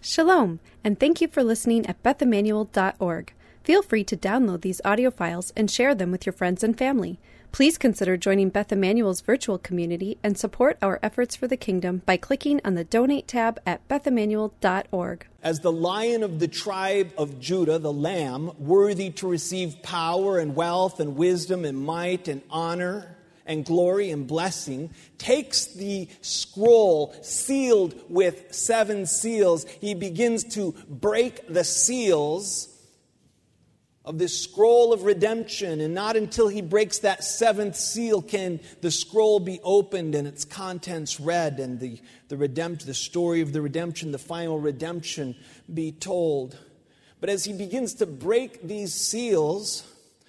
Shalom, and thank you for listening at BethEmmanuel.org. Feel free to download these audio files and share them with your friends and family. Please consider joining Beth Emmanuel's virtual community and support our efforts for the kingdom by clicking on the Donate tab at BethEmmanuel.org. As the Lion of the tribe of Judah, the Lamb, worthy to receive power and wealth and wisdom and might and honor and glory and blessing, takes the scroll sealed with 7 seals. He begins to break the seals of this scroll of redemption, and not until he breaks that 7th seal can the scroll be opened and its contents read and the story of the redemption, the final redemption be told. But as he begins to break these seals,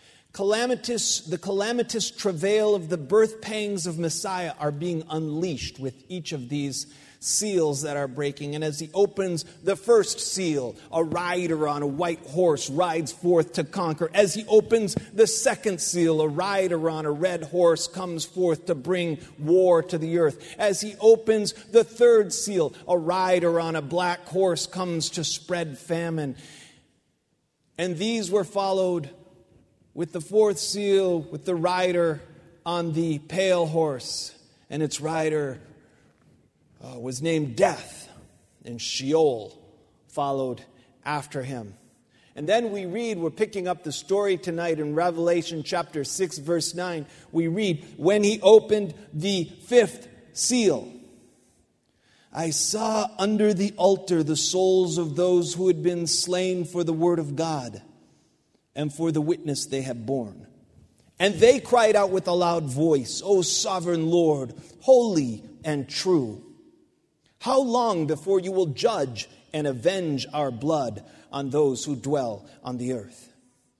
the calamitous travail of the birth pangs of Messiah are being unleashed with each of these seals that are breaking. And as he opens the first seal, a rider on a white horse rides forth to conquer. As he opens the second seal, a rider on a red horse comes forth to bring war to the earth. As he opens the third seal, a rider on a black horse comes to spread famine. And these were followed with the 4th seal, with the rider on the pale horse, and its rider was named Death, and Sheol followed after him. And then we're picking up the story tonight in Revelation chapter 6, verse 9. We read, when he opened the 5th seal, I saw under the altar the souls of those who had been slain for the word of God and for the witness they have borne. And they cried out with a loud voice, O sovereign Lord, holy and true, how long before you will judge and avenge our blood on those who dwell on the earth?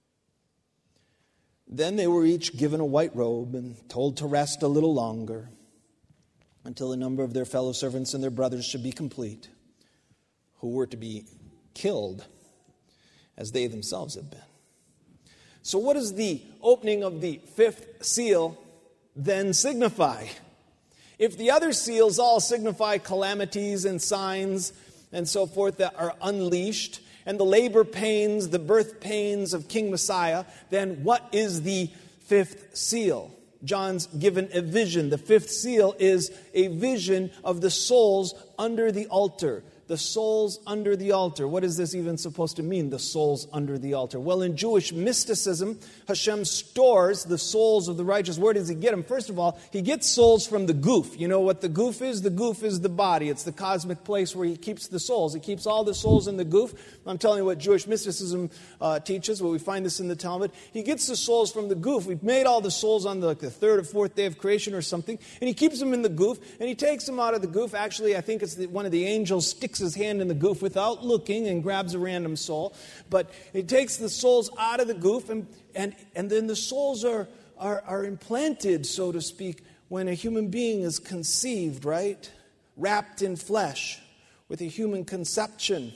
Then they were each given a white robe and told to rest a little longer until the number of their fellow servants and their brothers should be complete, who were to be killed as they themselves had been. So what does the opening of the 5th seal then signify? If the other seals all signify calamities and signs and so forth that are unleashed, and the labor pains, the birth pains of King Messiah, then what is the 5th seal? John's given a vision. The 5th seal is a vision of the souls under the altar. The souls under the altar. What is this even supposed to mean, the souls under the altar? Well, in Jewish mysticism, Hashem stores the souls of the righteous. Where does he get them? First of all, he gets souls from the goof. You know what the goof is? The goof is the body. It's the cosmic place where he keeps the souls. He keeps all the souls in the goof. I'm telling you what Jewish mysticism teaches. Well, we find this in the Talmud. He gets the souls from the goof. We've made all the souls on the 3rd or 4th day of creation or something, and he keeps them in the goof, and he takes them out of the goof. Actually, I think it's one of the angels sticks his hand in the goof without looking and grabs a random soul. But he takes the souls out of the goof, and then the souls are implanted, so to speak, when a human being is conceived, right? Wrapped in flesh with a human conception.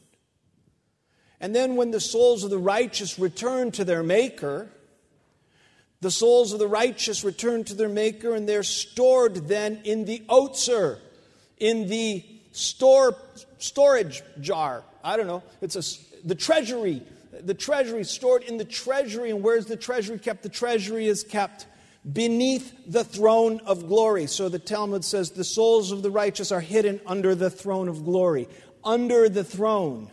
And then when the souls of the righteous return to their Maker, the souls of the righteous return to their Maker, and they're stored then in the Otzer, in the storage jar. I don't know. It's the treasury. The treasury stored in the treasury. And where's the treasury kept? The treasury is kept beneath the throne of glory. So the Talmud says the souls of the righteous are hidden under the throne of glory. Under the throne.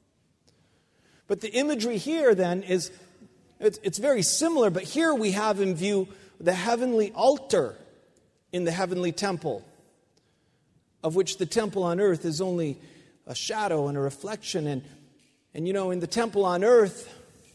But the imagery here then is, it's very similar, but here we have in view the heavenly altar in the heavenly temple, of which the temple on earth is only a shadow and a reflection. And you know, in the temple on earth,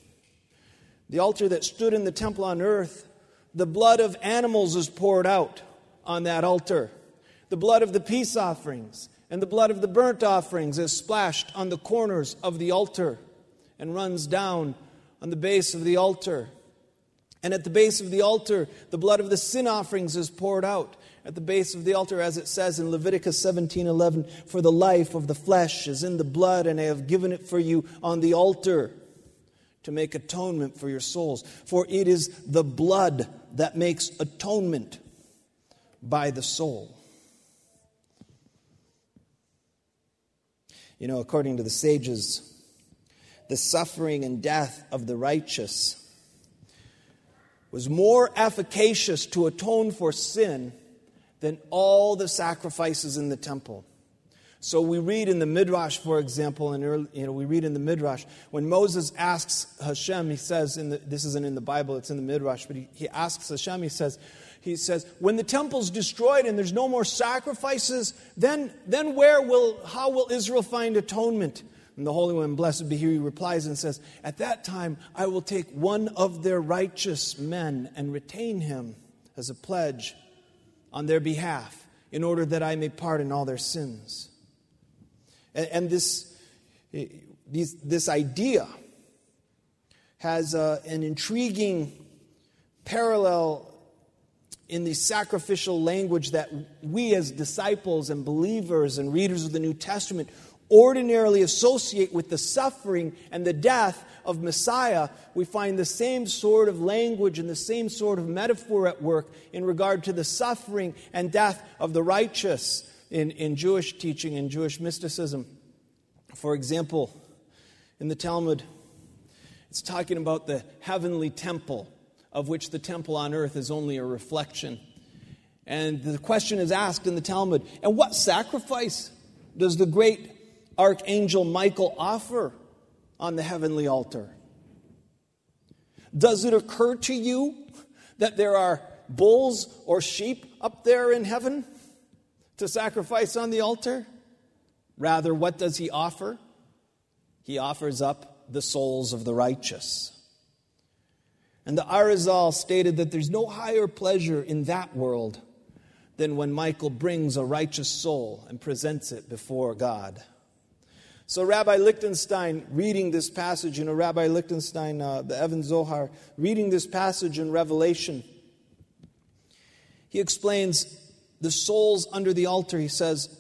the altar that stood in the temple on earth, the blood of animals is poured out on that altar. The blood of the peace offerings and the blood of the burnt offerings is splashed on the corners of the altar and runs down on the base of the altar. And at the base of the altar, the blood of the sin offerings is poured out. At the base of the altar, as it says in Leviticus 17:11, for the life of the flesh is in the blood, and I have given it for you on the altar to make atonement for your souls. For it is the blood that makes atonement by the soul. According to the sages, the suffering and death of the righteous was more efficacious to atone for sin than all the sacrifices in the temple. So we read in the Midrash, for example, we read in the Midrash, when Moses asks Hashem, he says, this isn't in the Bible, it's in the Midrash, but he asks Hashem, he says, when the temple's destroyed and there's no more sacrifices, then how will Israel find atonement? And the Holy One, blessed be He, replies and says, at that time I will take one of their righteous men and retain him as a pledge on their behalf, in order that I may pardon all their sins. And this idea has an intriguing parallel in the sacrificial language that we as disciples and believers and readers of the New Testament ordinarily associate with the suffering and the death of Messiah. We find the same sort of language and the same sort of metaphor at work in regard to the suffering and death of the righteous in Jewish teaching and Jewish mysticism. For example, in the Talmud, it's talking about the heavenly temple, of which the temple on earth is only a reflection. And the question is asked in the Talmud, and what sacrifice does the great Archangel Michael offer on the heavenly altar? Does it occur to you that there are bulls or sheep up there in heaven to sacrifice on the altar? Rather, what does he offer? He offers up the souls of the righteous. And the Arizal stated that there's no higher pleasure in that world than when Michael brings a righteous soul and presents it before God. So Rabbi Lichtenstein, reading this passage, Rabbi Lichtenstein, the Even Zohar, reading this passage in Revelation, he explains the souls under the altar. He says,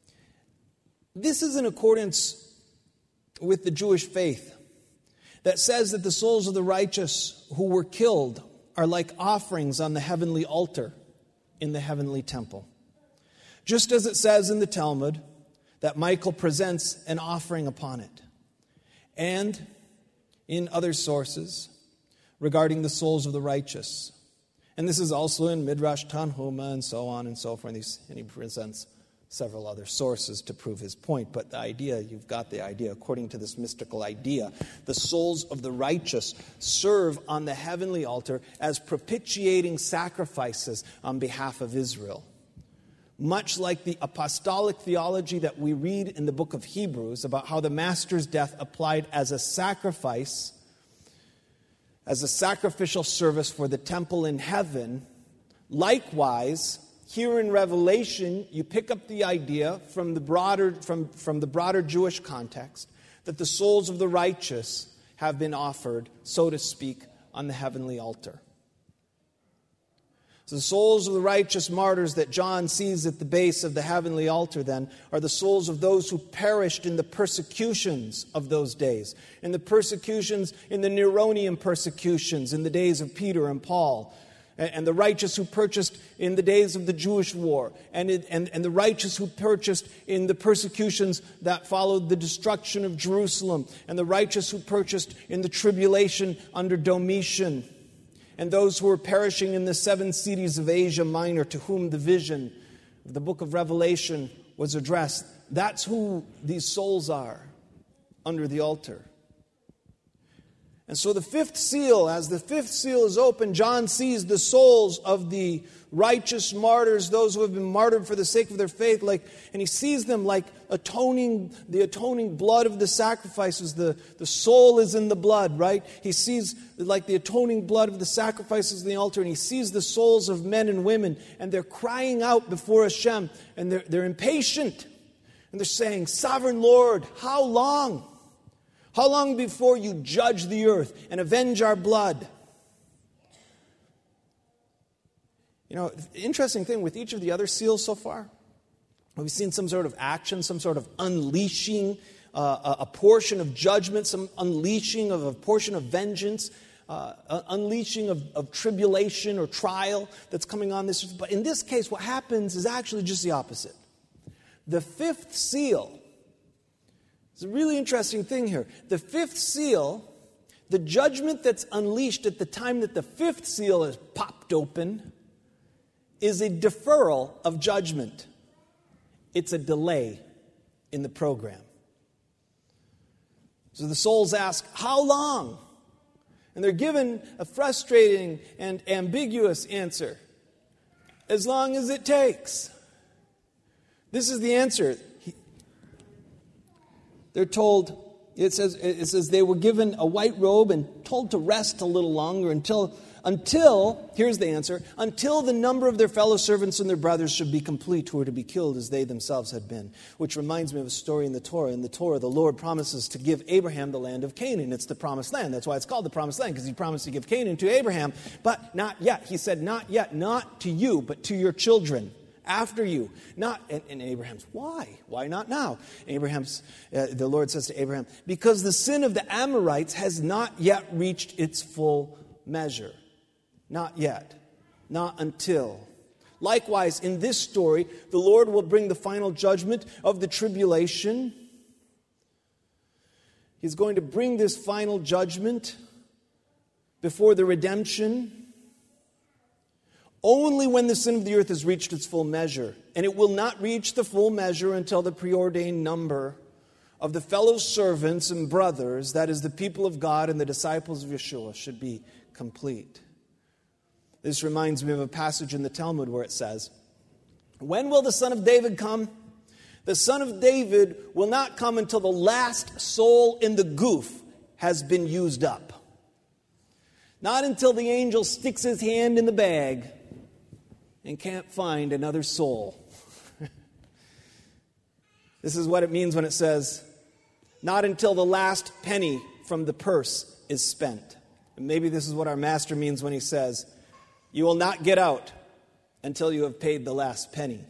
this is in accordance with the Jewish faith that says that the souls of the righteous who were killed are like offerings on the heavenly altar in the heavenly temple. Just as it says in the Talmud that Michael presents an offering upon it. And in other sources regarding the souls of the righteous. And this is also in Midrash Tanhuma and so on and so forth. And he presents several other sources to prove his point. But the idea, you've got the idea, according to this mystical idea, the souls of the righteous serve on the heavenly altar as propitiating sacrifices on behalf of Israel. Much like the apostolic theology that we read in the book of Hebrews about how the Master's death applied as a sacrifice, as a sacrificial service for the temple in heaven, likewise, here in Revelation, you pick up the idea from the broader Jewish context that the souls of the righteous have been offered, so to speak, on the heavenly altar. So the souls of the righteous martyrs that John sees at the base of the heavenly altar then are the souls of those who perished in the persecutions of those days. In the persecutions, in the Neronian persecutions in the days of Peter and Paul. And the righteous who purchased in the days of the Jewish war. And the righteous who purchased in the persecutions that followed the destruction of Jerusalem. And the righteous who purchased in the tribulation under Domitian. And those who were perishing in the 7 cities of Asia Minor, to whom the vision of the book of Revelation was addressed. That's who these souls are under the altar. And so the fifth seal, as the fifth seal is opened, John sees the souls of the righteous martyrs, those who have been martyred for the sake of their faith, and he sees them like the atoning blood of the sacrifices. The soul is in the blood, right? He sees like the atoning blood of the sacrifices in the altar, and he sees the souls of men and women, and they're crying out before Hashem, and they're impatient, and they're saying, "Sovereign Lord, how long? How long before you judge the earth and avenge our blood?" Interesting thing with each of the other seals so far, we've seen some sort of action, some sort of unleashing, a portion of judgment, some unleashing of a portion of vengeance, unleashing of tribulation or trial that's coming on this. But in this case, what happens is actually just the opposite. The fifth seal It's a really interesting thing here. The fifth seal, the judgment that's unleashed at the time that the fifth seal is popped open, is a deferral of judgment. It's a delay in the program. So the souls ask, how long? And they're given a frustrating and ambiguous answer. As long as it takes. This is the answer. They're told, it says they were given a white robe and told to rest a little longer until, here's the answer, until the number of their fellow servants and their brothers should be complete, who were to be killed as they themselves had been. Which reminds me of a story in the Torah. In the Torah, the Lord promises to give Abraham the land of Canaan. It's the promised land. That's why it's called the promised land, because he promised to give Canaan to Abraham. But not yet. He said, not yet, not to you, but to your children. After you. And Abraham's, why? Why not now? The Lord says to Abraham, because the sin of the Amorites has not yet reached its full measure. Not yet. Not until. Likewise, in this story, the Lord will bring the final judgment of the tribulation. He's going to bring this final judgment before the redemption only when the sin of the earth has reached its full measure. And it will not reach the full measure until the preordained number of the fellow servants and brothers, that is the people of God and the disciples of Yeshua, should be complete. This reminds me of a passage in the Talmud where it says, when will the Son of David come? The Son of David will not come until the last soul in the goof has been used up. Not until the angel sticks his hand in the bag and can't find another soul. This is what it means when it says, not until the last penny from the purse is spent. And maybe this is what our Master means when he says, you will not get out until you have paid the last penny.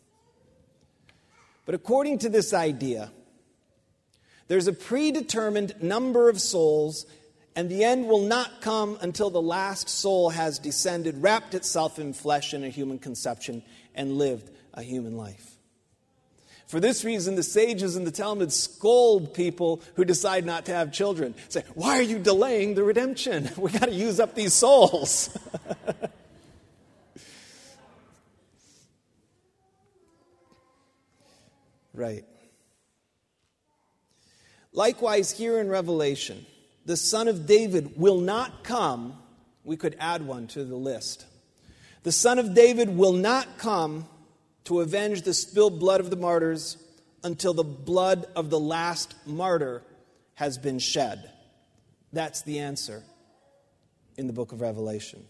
But according to this idea, there's a predetermined number of souls, and the end will not come until the last soul has descended, wrapped itself in flesh in a human conception, and lived a human life. For this reason, the sages in the Talmud scold people who decide not to have children. Say, why are you delaying the redemption? We got to use up these souls. Right. Likewise, here in Revelation, the Son of David will not come. We could add one to the list. The Son of David will not come to avenge the spilled blood of the martyrs until the blood of the last martyr has been shed. That's the answer in the book of Revelation.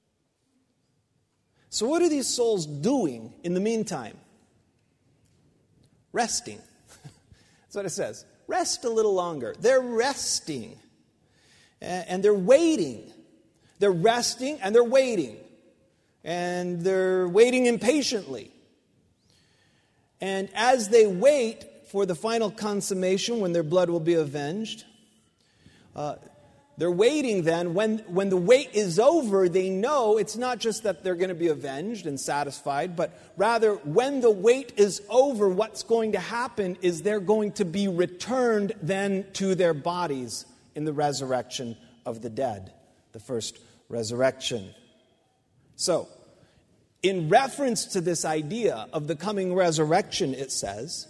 So what are these souls doing in the meantime? Resting. That's what it says. Rest a little longer. They're resting. And they're waiting. They're resting and they're waiting. And they're waiting impatiently. And as they wait for the final consummation when their blood will be avenged, they're waiting then. When the wait is over, they know it's not just that they're going to be avenged and satisfied, but rather when the wait is over, what's going to happen is they're going to be returned then to their bodies in the resurrection of the dead, the first resurrection. So, in reference to this idea of the coming resurrection, it says,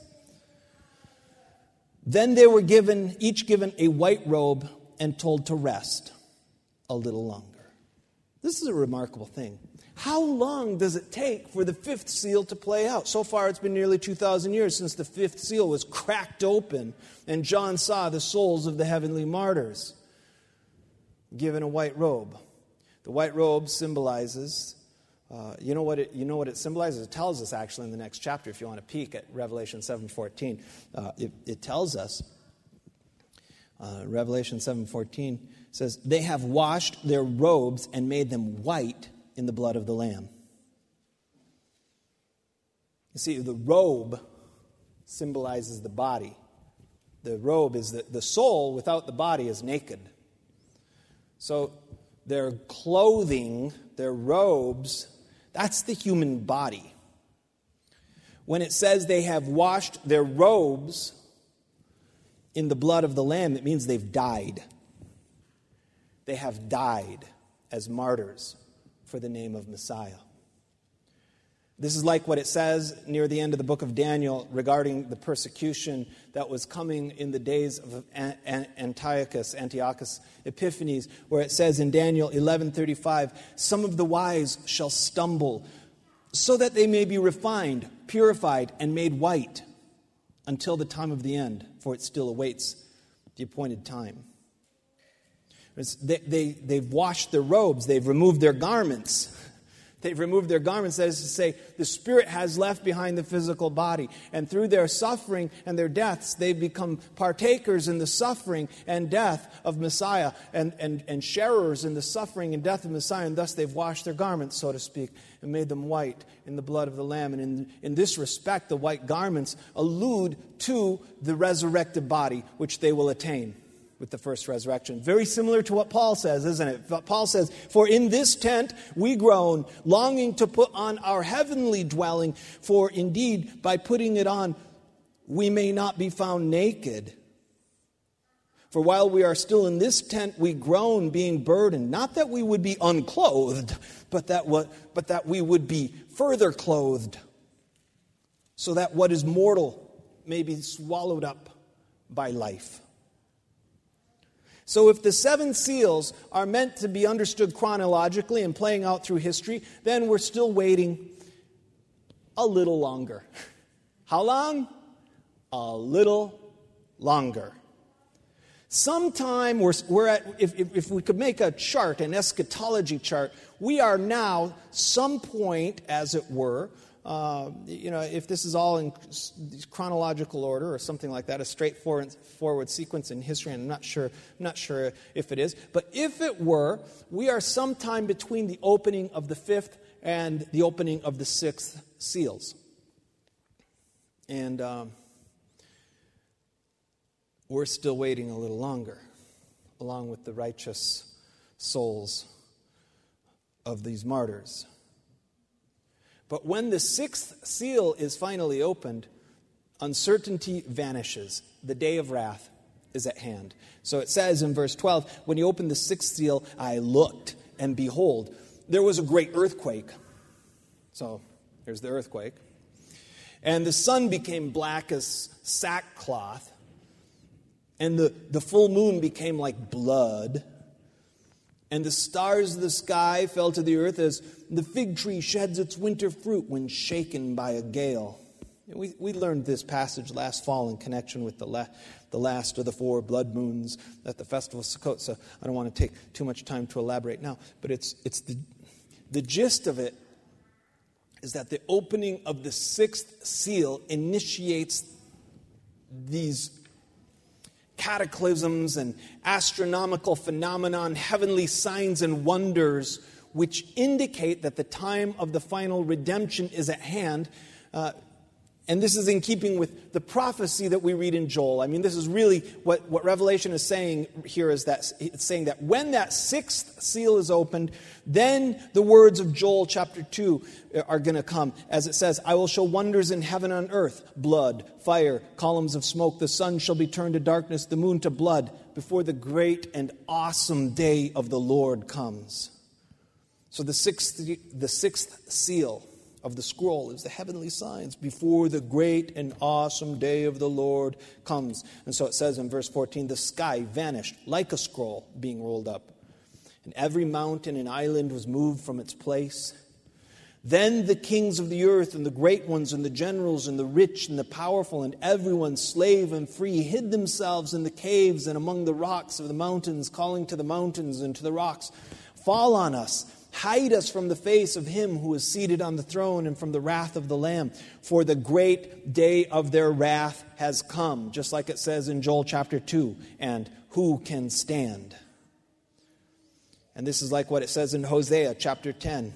then they were each given a white robe and told to rest a little longer. This is a remarkable thing. How long does it take for the fifth seal to play out? So far, it's been nearly 2,000 years since the fifth seal was cracked open and John saw the souls of the heavenly martyrs given a white robe. The white robe symbolizes, you know what it symbolizes? It tells us actually in the next chapter, if you want to peek at Revelation 7:14. It tells us, Revelation 7:14 says, they have washed their robes and made them white in the blood of the Lamb. You see, the robe symbolizes the body. The robe is the soul without the body is naked. So their clothing, their robes, that's the human body. When it says they have washed their robes, in the blood of the Lamb, it means they've died. They have died as martyrs for the name of Messiah. This is like what it says near the end of the book of Daniel regarding the persecution that was coming in the days of Antiochus Epiphanes, where it says in Daniel 11:35, some of the wise shall stumble, so that they may be refined, purified, and made white until the time of the end, for it still awaits the appointed time. They've washed their robes, they've removed their garments. They've removed their garments, that is to say, the spirit has left behind the physical body. And through their suffering and their deaths, they've become partakers in the suffering and death of Messiah and sharers in the suffering and death of Messiah. And thus they've washed their garments, so to speak, and made them white in the blood of the Lamb. And in this respect, the white garments allude to the resurrected body, which they will attain with the first resurrection. Very similar to what Paul says, isn't it? Paul says, for in this tent we groan, longing to put on our heavenly dwelling, for indeed by putting it on we may not be found naked. For while we are still in this tent we groan, being burdened, not that we would be unclothed, but that we would be further clothed, so that what is mortal may be swallowed up by life. So if the 7 seals are meant to be understood chronologically and playing out through history, then we're still waiting a little longer. How long? A little longer. Sometime we're at, if we could make a chart, an eschatology chart, we are now some point, as it were, if this is all in chronological order or something like that, a straightforward sequence in history, and I'm not sure if it is, but if it were, we are sometime between the opening of the 5th and the opening of the 6th seals. And we're still waiting a little longer, along with the righteous souls of these martyrs. But when the 6th seal is finally opened, uncertainty vanishes. The day of wrath is at hand. So it says in verse 12, when he opened the 6th seal, I looked, and behold, there was a great earthquake. So here's the earthquake. And the sun became black as sackcloth, and the full moon became like blood. And the stars of the sky fell to the earth as the fig tree sheds its winter fruit when shaken by a gale. We learned this passage last fall in connection with the last of the 4 blood moons at the Festival of Sukkot, so I don't want to take too much time to elaborate now. But it's the gist of it is that the opening of the 6th seal initiates these cataclysms and astronomical phenomenon, heavenly signs and wonders, which indicate that the time of the final redemption is at hand. And this is in keeping with the prophecy that we read in Joel. I mean, this is really what Revelation is saying here, is that it's saying that when that 6th seal is opened, then the words of Joel chapter 2 are going to come. As it says, I will show wonders in heaven and earth, blood, fire, columns of smoke. The sun shall be turned to darkness, the moon to blood, before the great and awesome day of the Lord comes. So the sixth seal of the scroll is the heavenly signs before the great and awesome day of the Lord comes. And so it says in verse 14, the sky vanished like a scroll being rolled up, and every mountain and island was moved from its place. Then the kings of the earth and the great ones and the generals and the rich and the powerful and everyone, slave and free, hid themselves in the caves and among the rocks of the mountains, calling to the mountains and to the rocks, fall on us. Hide us from the face of him who is seated on the throne and from the wrath of the Lamb. For the great day of their wrath has come, just like it says in Joel chapter 2. And who can stand? And this is like what it says in Hosea chapter 10.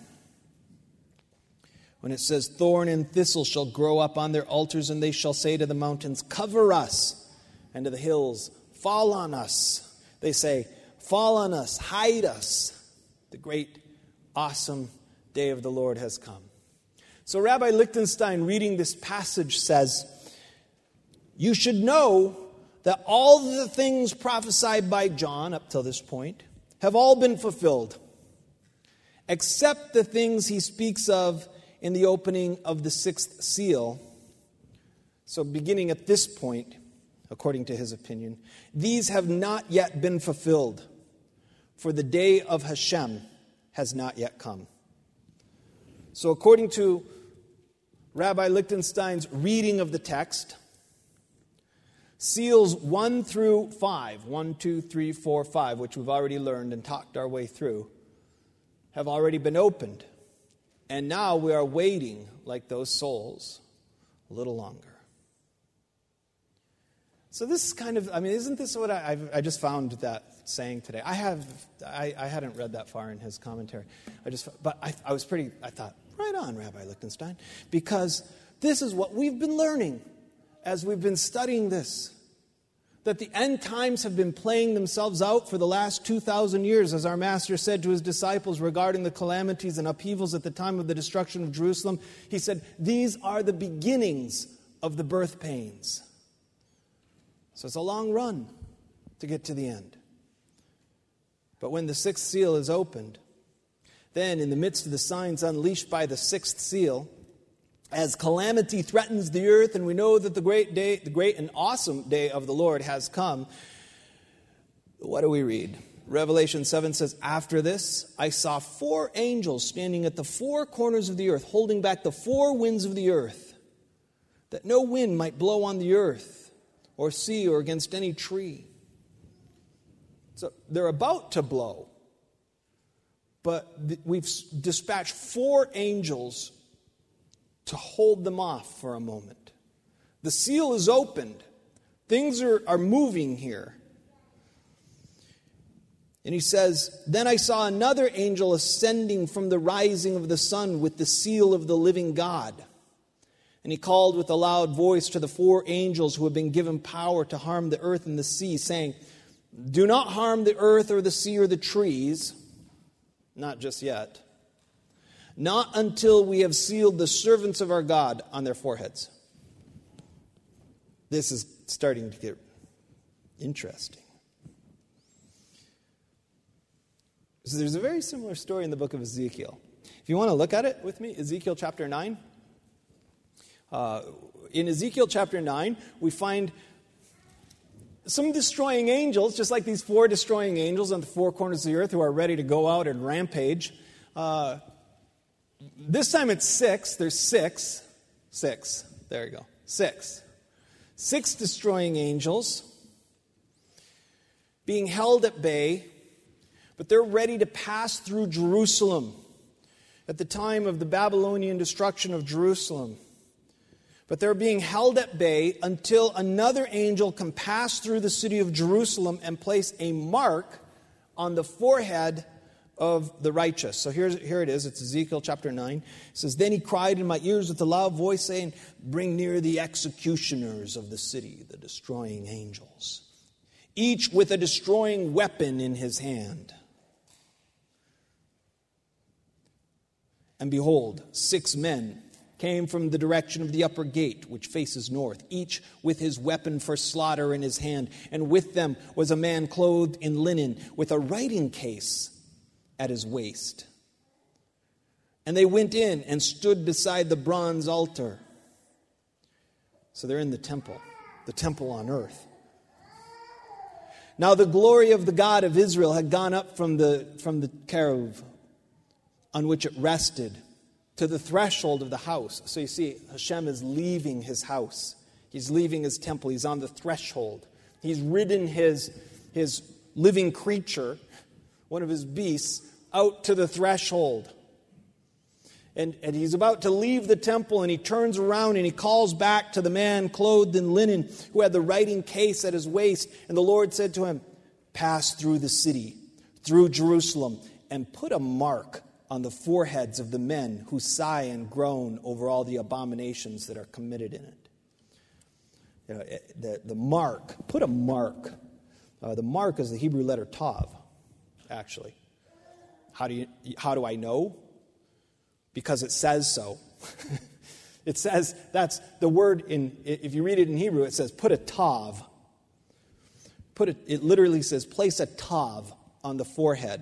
When it says, thorn and thistle shall grow up on their altars, and they shall say to the mountains, cover us, and to the hills, fall on us. They say, fall on us, hide us. The great awesome day of the Lord has come. So Rabbi Lichtenstein, reading this passage, says, you should know that all the things prophesied by John up till this point have all been fulfilled, except the things he speaks of in the opening of the sixth seal. So beginning at this point, according to his opinion, these have not yet been fulfilled, for the day of Hashem has not yet come. So according to Rabbi Lichtenstein's reading of the text, seals 1 through 5, 1, 2, 3, 4, 5, which we've already learned and talked our way through, have already been opened. And now we are waiting, like those souls, a little longer. So this is kind of, isn't this what I just found that saying today? I hadn't read that far in his commentary. I thought, right on, Rabbi Lichtenstein, because this is what we've been learning as we've been studying this, that the end times have been playing themselves out for the last 2,000 years, as our Master said to his disciples regarding the calamities and upheavals at the time of the destruction of Jerusalem. He said, these are the beginnings of the birth pains. So it's a long run to get to the end. But when the sixth seal is opened, then in the midst of the signs unleashed by the sixth seal, as calamity threatens the earth, and we know that the great and awesome day of the Lord has come, what do we read? Revelation 7 says, after this, I saw 4 angels standing at the 4 corners of the earth, holding back the 4 winds of the earth, that no wind might blow on the earth, or sea, or against any tree. So they're about to blow, but we've dispatched 4 angels to hold them off for a moment. The seal is opened. Things are moving here. And he says, then I saw another angel ascending from the rising of the sun with the seal of the living God. And he called with a loud voice to the 4 angels who had been given power to harm the earth and the sea, saying, do not harm the earth or the sea or the trees, not just yet, not until we have sealed the servants of our God on their foreheads. This is starting to get interesting. So there's a very similar story in the book of Ezekiel. If you want to look at it with me, Ezekiel chapter 9. In Ezekiel chapter 9, we find some destroying angels, just like these 4 destroying angels on the 4 corners of the earth who are ready to go out and rampage. This time it's 6. There's 6. 6. There you go. 6. 6 destroying angels being held at bay, but they're ready to pass through Jerusalem at the time of the Babylonian destruction of Jerusalem. But they're being held at bay until another angel can pass through the city of Jerusalem and place a mark on the forehead of the righteous. So here it is. It's Ezekiel chapter 9. It says, then he cried in my ears with a loud voice, saying, bring near the executioners of the city, the destroying angels, each with a destroying weapon in his hand. And behold, 6 men came from the direction of the upper gate, which faces north, each with his weapon for slaughter in his hand. And with them was a man clothed in linen, with a writing case at his waist. And they went in and stood beside the bronze altar. So they're in the temple on earth. Now the glory of the God of Israel had gone up from the cherub on which it rested to the threshold of the house. So you see, Hashem is leaving his house. He's leaving his temple. He's on the threshold. He's ridden his living creature, one of his beasts, out to the threshold. And he's about to leave the temple, and he turns around and he calls back to the man clothed in linen who had the writing case at his waist. And the Lord said to him, pass through the city, through Jerusalem, and put a mark on the foreheads of the men who sigh and groan over all the abominations that are committed in it. You know, the mark, put a mark. The mark is the Hebrew letter tav, actually. How do I know? Because it says so. It says, that's the word if you read it in Hebrew, it says put a tav. it literally says, place a tav on the forehead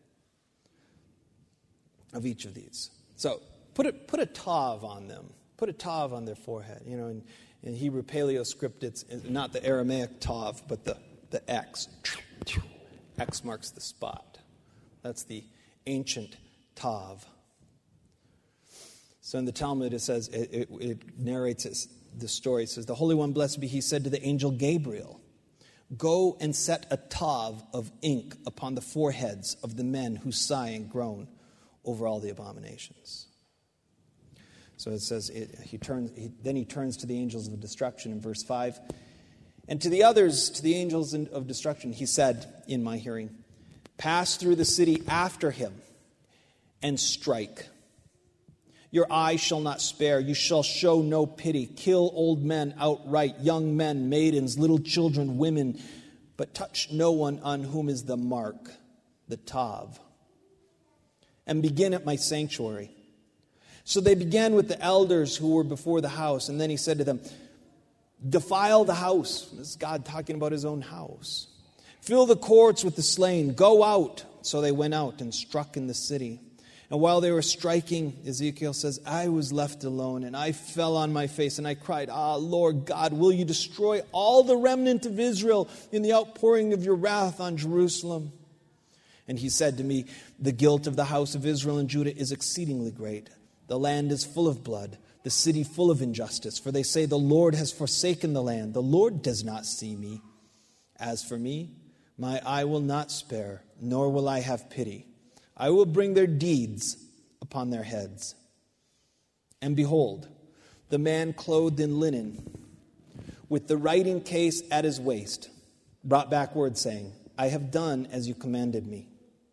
of each of these. So put a tav on them. Put a tav on their forehead. You know, in Hebrew Paleoscript, it's not the Aramaic tav, but the X. X marks the spot. That's the ancient tav. So in the Talmud, it says, it narrates the story. It says, the Holy One, blessed be He, said to the angel Gabriel, go and set a tav of ink upon the foreheads of the men who sigh and groan over all the abominations. So it says, then he turns to the angels of destruction in verse 5. And to the others, to the angels of destruction, he said in my hearing, pass through the city after him and strike. Your eye shall not spare. You shall show no pity. Kill old men outright, young men, maidens, little children, women, but touch no one on whom is the mark, the tav. And begin at my sanctuary. So they began with the elders who were before the house. And then he said to them, defile the house. This is God talking about his own house. Fill the courts with the slain. Go out. So they went out and struck in the city. And while they were striking, Ezekiel says, I was left alone, and I fell on my face, and I cried, Lord God, will you destroy all the remnant of Israel in the outpouring of your wrath on Jerusalem? And he said to me, the guilt of the house of Israel and Judah is exceedingly great. The land is full of blood, the city full of injustice. For they say, the Lord has forsaken the land. The Lord does not see me. As for me, my eye will not spare, nor will I have pity. I will bring their deeds upon their heads. And behold, the man clothed in linen, with the writing case at his waist, brought back word saying, I have done as you commanded me.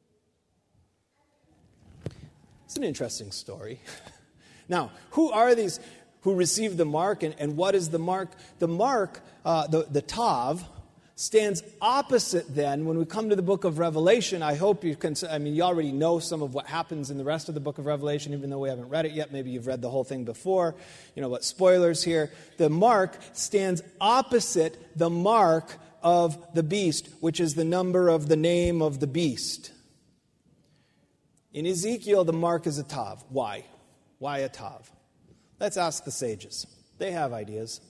It's an interesting story. Now, who are these who receive the mark, and what is the mark? The mark, the tav, stands opposite then when we come to the book of Revelation. I hope you already know some of what happens in the rest of the book of Revelation, even though we haven't read it yet. Maybe you've read the whole thing before. But spoilers here. The mark stands opposite the mark of the beast, which is the number of the name of the beast. In Ezekiel, the mark is a tav. Why? Why a tav? Let's ask the sages. They have ideas.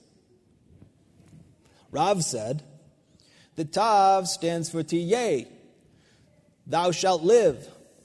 Rav said, the tav stands for tiyeh, thou shalt live.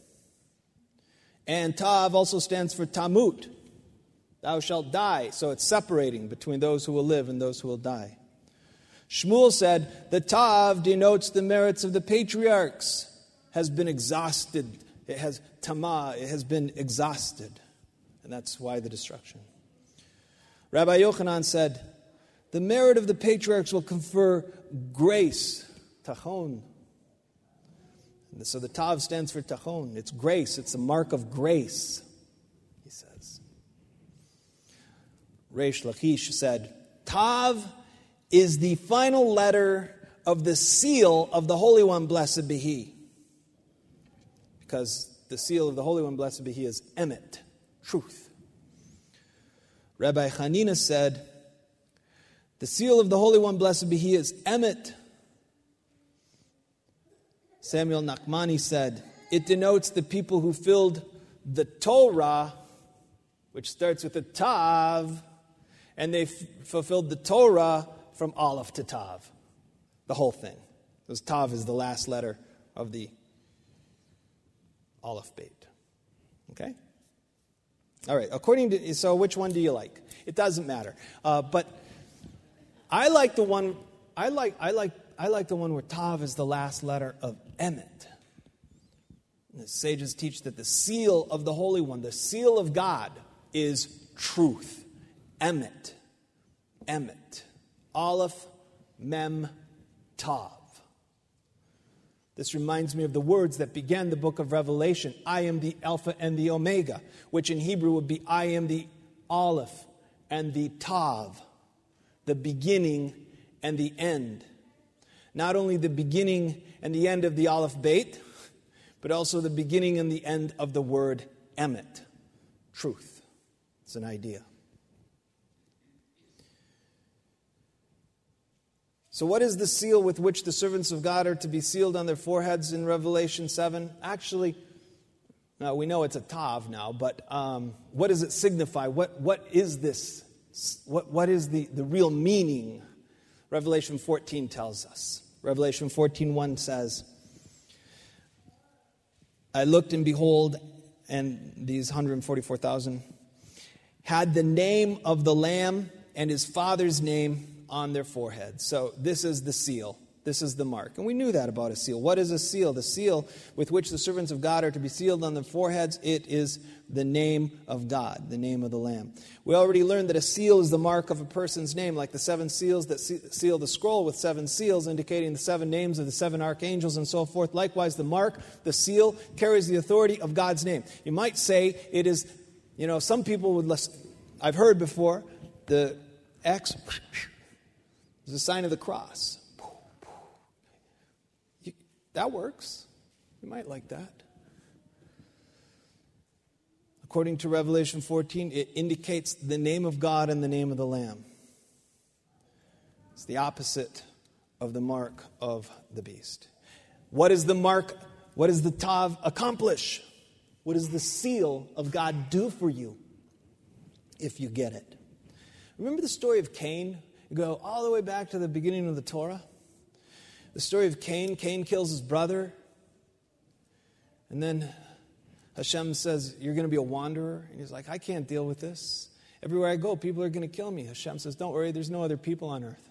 And tav also stands for tamut, thou shalt die. So it's separating between those who will live and those who will die. Shmuel said, the tav denotes the merits of the patriarchs, has been exhausted. It has tamah, it has been exhausted. And that's why the destruction. Rabbi Yochanan said, the merit of the patriarchs will confer grace, tachon. So the tav stands for tachon. It's grace. It's a mark of grace, he says. Reish Lachish said, tav is the final letter of the seal of the Holy One, blessed be He. Because the seal of the Holy One, blessed be He, is emet, truth. Rabbi Hanina said, the seal of the Holy One, blessed be He, is emet. Samuel Nachmani said, it denotes the people who filled the Torah, which starts with a tav, and they fulfilled the Torah from Aleph to Tav, the whole thing. Because Tav is the last letter of the Aleph Beit. Okay? All right. So which one do you like? It doesn't matter. But I like the one. I like the one where Tav is the last letter of Emet. And the sages teach that the seal of the Holy One, the seal of God, is truth. Emet. Emet. Aleph, Mem, Tav. This reminds me of the words that began the book of Revelation. I am the Alpha and the Omega, which in Hebrew would be I am the Aleph and the Tav, the beginning and the end. Not only the beginning and the end of the Aleph Beit, but also the beginning and the end of the word Emet, truth. It's an idea. So what is the seal with which the servants of God are to be sealed on their foreheads in Revelation 7? Actually, now we know it's a tav now, but what does it signify? What is this? What is the real meaning? Revelation 14 tells us. Revelation 14:1 says, I looked and behold, and these 144,000 had the name of the Lamb and his Father's name on their foreheads. So this is the seal. This is the mark. And we knew that about a seal. What is a seal? The seal with which the servants of God are to be sealed on their foreheads, it is the name of God, the name of the Lamb. We already learned that a seal is the mark of a person's name, like the 7 seals that seal the scroll with 7 seals, indicating the 7 names of the 7 archangels and so forth. Likewise, the mark, the seal, carries the authority of God's name. You might say it is, some people would listen. I've heard before, the X is a sign of the cross. That works. You might like that. According to Revelation 14, it indicates the name of God and the name of the Lamb. It's the opposite of the mark of the beast. What is the mark? What does the tav accomplish? What does the seal of God do for you if you get it? Remember the story of Cain? You go all the way back to the beginning of the Torah. The story of Cain. Cain kills his brother. And then Hashem says, you're going to be a wanderer. And he's like, I can't deal with this. Everywhere I go, people are going to kill me. Hashem says, don't worry, there's no other people on earth.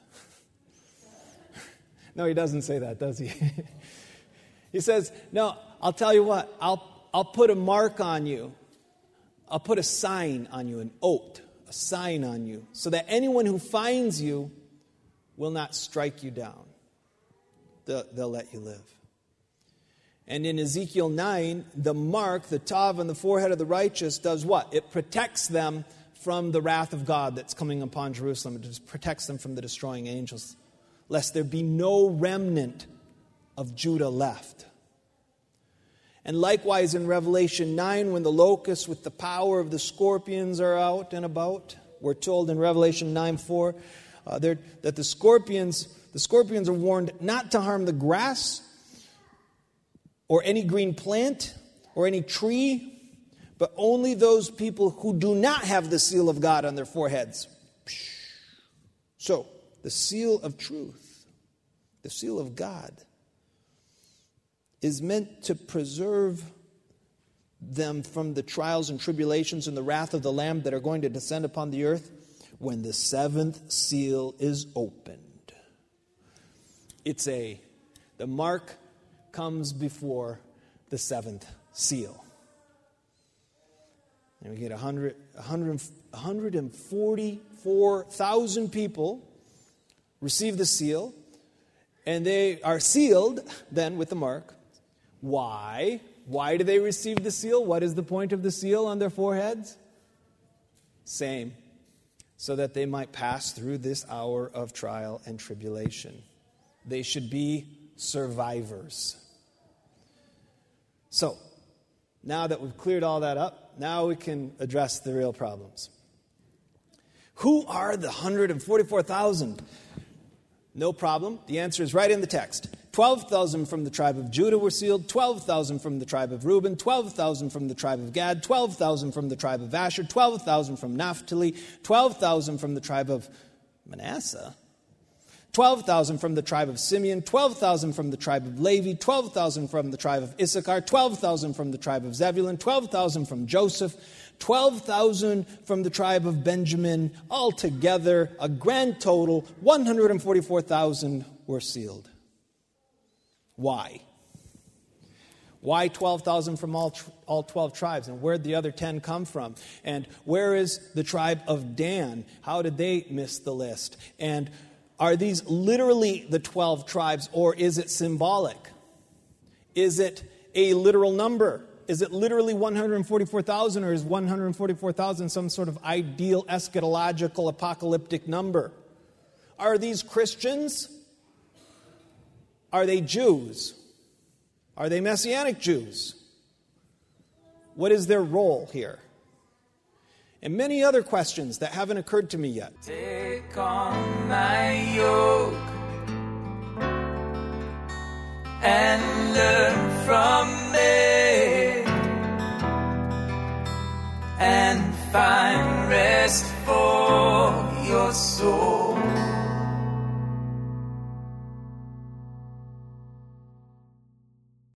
No, he doesn't say that, does he? He says, no, I'll tell you what. I'll put a mark on you. I'll put a sign on you, an oath, a sign on you, so that anyone who finds you will not strike you down. They'll let you live. And in Ezekiel 9, the mark, the tav on the forehead of the righteous does what? It protects them from the wrath of God that's coming upon Jerusalem. It just protects them from the destroying angels, lest there be no remnant of Judah left. And likewise in Revelation 9, when the locusts with the power of the scorpions are out and about, we're told in Revelation 9:4 that the scorpions are warned not to harm the grass or any green plant or any tree, but only those people who do not have the seal of God on their foreheads. So, the seal of truth, the seal of God, is meant to preserve them from the trials and tribulations and the wrath of the Lamb that are going to descend upon the earth when the 7th seal is opened. The mark comes before the 7th seal. And we get 144,000 people receive the seal, and they are sealed then with the mark. Why? Why do they receive the seal? What is the point of the seal on their foreheads? Same. So that they might pass through this hour of trial and tribulation. They should be survivors. So, now that we've cleared all that up, now we can address the real problems. Who are the 144,000? No problem. The answer is right in the text. 12,000 from the tribe of Judah were sealed, 12,000 from the tribe of Reuben, 12,000 from the tribe of Gad, 12,000 from the tribe of Asher, 12,000 from Naphtali, 12,000 from the tribe of Manasseh, 12,000 from the tribe of Simeon, 12,000 from the tribe of Levi, 12,000 from the tribe of Issachar, 12,000 from the tribe of Zebulun, 12,000 from Joseph, 12,000 from the tribe of Benjamin. Altogether, a grand total, 144,000 were sealed. Why? Why 12,000 from all 12 tribes? And where did the other 10 come from? And where is the tribe of Dan? How did they miss the list? And are these literally the 12 tribes, or is it symbolic? Is it a literal number? Is it literally 144,000, or is 144,000 some sort of ideal eschatological apocalyptic number? Are these Christians? Are they Jews? Are they Messianic Jews? What is their role here? And many other questions that haven't occurred to me yet. Take on my yoke, and learn from me, and find rest for your soul.